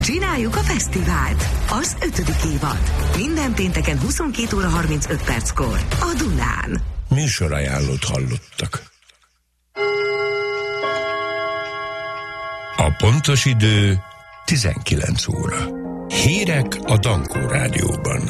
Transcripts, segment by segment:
Csináljuk a fesztivált! Az 5. évad. Minden pénteken 22 óra 35 perckor a Dunán. Műsorajánlót hallottak. A pontos idő 19 óra. Hírek a Dankó Rádióban.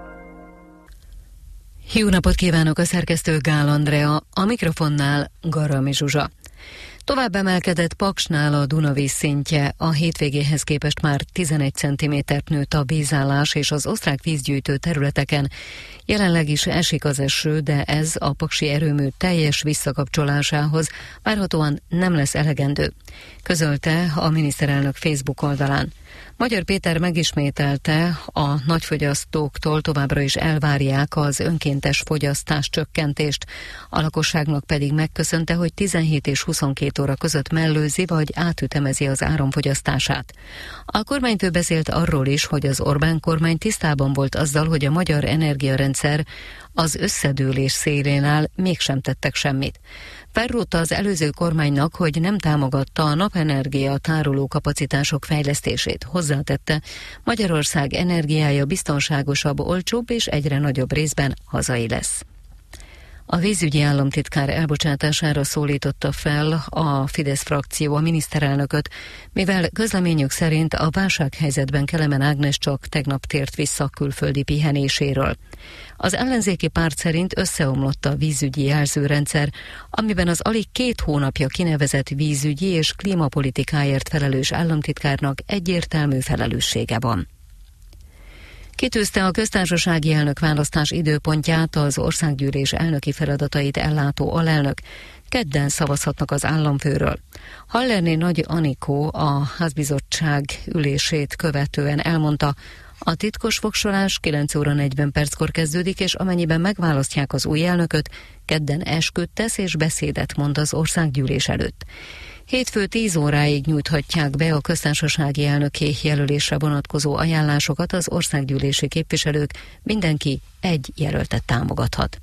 Jó napot kívánok, a szerkesztő Gál Andrea, a mikrofonnál Garami Zsuzsa. Tovább emelkedett Paksnál a Dunavíz szintje, a hétvégéhez képest már 11 cm-t nőtt a vízállás, és az osztrák vízgyűjtő területeken jelenleg is esik az eső, de ez a paksi erőmű teljes visszakapcsolásához várhatóan nem lesz elegendő, közölte a miniszterelnök Facebook oldalán. Magyar Péter megismételte, a nagyfogyasztóktól továbbra is elvárják az önkéntes fogyasztás csökkentést, a lakosságnak pedig megköszönte, hogy 17 és 22 óra között mellőzi vagy átütemezi az áramfogyasztását. A kormányfő beszélt arról is, hogy az Orbán kormány tisztában volt azzal, hogy a magyar energiarendszer az összedőlés szélén áll, mégsem tettek semmit. Felrótta az előző kormánynak, hogy nem támogatta a napenergia tároló kapacitások fejlesztését. Hozzátette, Magyarország energiája biztonságosabb, olcsóbb és egyre nagyobb részben hazai lesz. A vízügyi államtitkár elbocsátására szólította fel a Fidesz frakció a miniszterelnököt, mivel közleményük szerint a válsághelyzetben Kelemen Ágnes csak tegnap tért vissza külföldi pihenéséről. Az ellenzéki párt szerint összeomlott a vízügyi jelzőrendszer, amiben az alig 2 hónapja kinevezett vízügyi és klímapolitikáért felelős államtitkárnak egyértelmű felelőssége van. Kitűzte a köztársasági elnök választás időpontját az országgyűlés elnöki feladatait ellátó alelnök. Kedden szavazhatnak az államfőről. Hallerné Nagy Anikó a házbizottság ülését követően elmondta, a titkos voksolás 9 óra 40 perckor kezdődik, és amennyiben megválasztják az új elnököt, kedden esküt tesz és beszédet mond az országgyűlés előtt. Hétfő 10 óráig nyújthatják be a köztársasági elnöki jelölésre vonatkozó ajánlásokat az országgyűlési képviselők, mindenki egy jelöltet támogathat.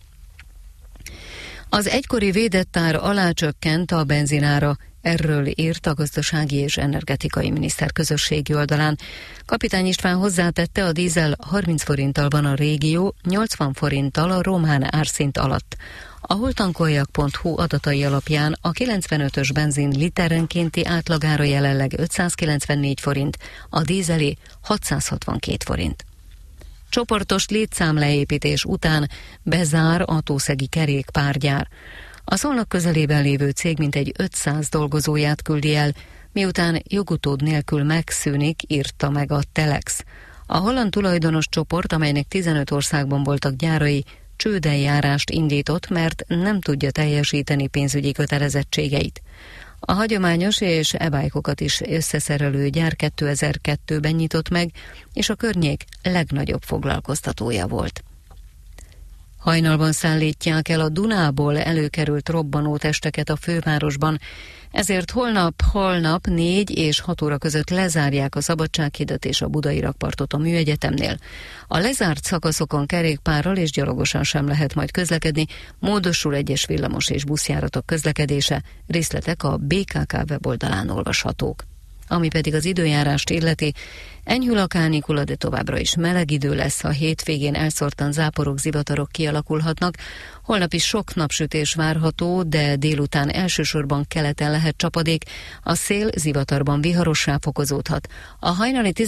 Az egykori védett ár alá csökkent a benzinára, erről írt a gazdasági és energetikai miniszter közösségi oldalán. Kapitány István hozzátette, a dízel 30 forinttal van a régió, 80 forinttal a román árszint alatt. A holtankoljak.hu adatai alapján a 95-ös benzin literenkénti átlagára jelenleg 594 forint, a dízelé 662 forint. Csoportos létszámleépítés után bezár a tószegi kerékpárgyár. A Szolnok közelében lévő cég mintegy 500 dolgozóját küldi el, miután jogutód nélkül megszűnik, írta meg a Telex. A holland tulajdonos csoport, amelynek 15 országban voltak gyárai, csődeljárást indított, mert nem tudja teljesíteni pénzügyi kötelezettségeit. A hagyományos és e-bike-okat is összeszerelő gyár 2002-ben nyitott meg, és a környék legnagyobb foglalkoztatója volt. Hajnalban szállítják el a Dunából előkerült robbanótesteket a fővárosban, ezért holnap 4 és 6 óra között lezárják a Szabadsághidat és a Budai Rakpartot a Műegyetemnél. A lezárt szakaszokon kerékpárral és gyalogosan sem lehet majd közlekedni, módosul egyes villamos és buszjáratok közlekedése, részletek a BKK weboldalán olvashatók. Ami pedig az időjárást illeti, enyhül a kánikula, de továbbra is meleg idő lesz, a hétvégén elszórtan záporok, zivatarok kialakulhatnak, holnap is sok napsütés várható, de délután elsősorban keleten lehet csapadék, a szél zivatarban viharossá fokozódhat. A hajnali